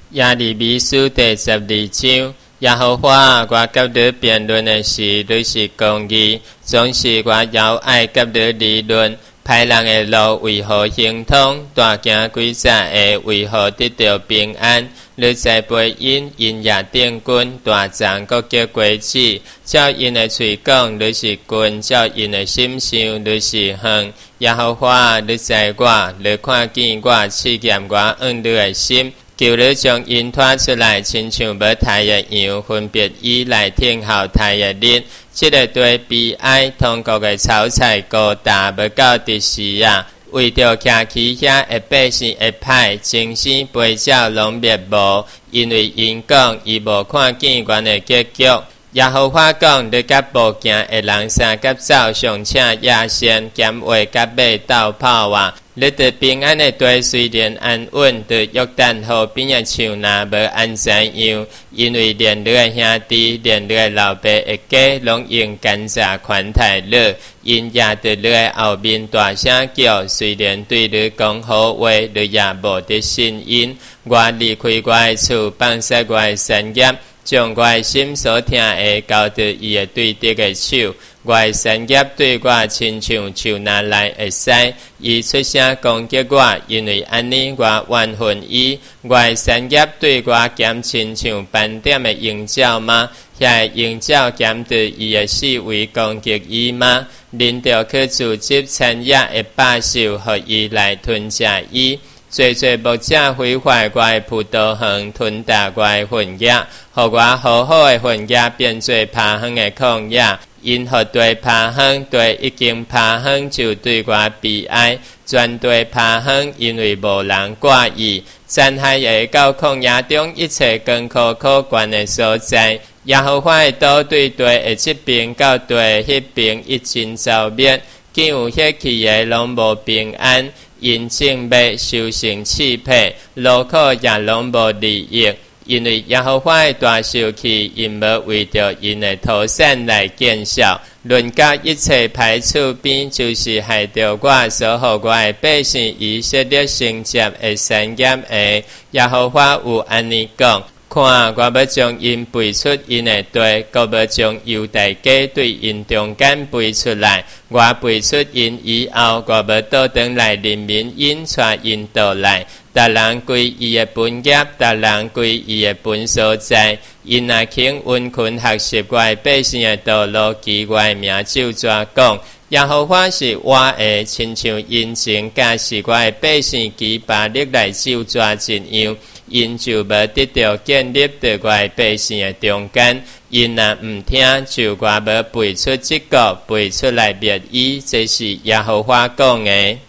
耶利米书第12章，耶和华我甲你辩论的是，你是公义，总是我要爱甲你理论。歹人的路为何行通？大行鬼诈的为何得到平安？你栽培因也定君，大长各结果子。照因的嘴讲，你是君；照因的心想，你是远。耶和华，你知我，你看见我，试验我你的心。求你将因拖出来，亲像要杀的羊，分别以来听候杀的日。这个对悲哀，通国的草菜高大，要到第时啊！为着徛起遐的百姓会歹，精神陪照拢灭无，因为因讲伊无看见阮的结局。耶和华讲：你甲无行的人相甲走，尚且野先减话甲马斗跑啊！你得平安的地虽然安稳，得约旦河边的树那无安怎样？因为连你的兄弟，连你的老爸的家，拢用奸诈款待你，因也得你的后面大声叫。虽然对你讲好话，你也无得信因。我离开我的厝，放下我的产业。将我的心所听的交到伊的对敌的手，我的产业对我亲像树拿来会使，伊出声攻击我，因为安尼我怨恨伊。我的产业对我减亲像斑点的鹰鸟吗？遐鹰鸟减到伊的四围攻击伊吗？恁着去组织产业的百兽，互伊来吞食伊。最牧者毁坏我的葡萄园，吞踏我的分野，互我好好的分野变做趴荒的旷野。因互地趴荒，地已经趴荒，就对我悲哀。全地趴荒，因为无人挂伊。残害会到旷野中一切艰苦可观的所在。耶和华的刀对地的这边到地迄边一尽消灭，竟有迄去的拢无平安。因正要修成气魄，路口也拢无利益，因为耶和华的大受气，因无为着因的土产来见效。论到一切歹处边，就是害着我所予我的百姓以色列成接的产业的。耶和华有安尼讲。看，我要将因背出因的地，我要将犹大家对因中间背出来。我背出因以后，我要倒转来人民因带因倒来。逐人归伊的本业，逐人归伊的本所在。因若肯温群学习我的百姓的道路，记我的名就怎讲？耶和华是我的，亲像因情，假使我的百姓记把力来就怎一样。因就无得到建立在我的百姓的中间，因若唔听，就我要背出这个，背出来灭伊，这是耶和华讲的。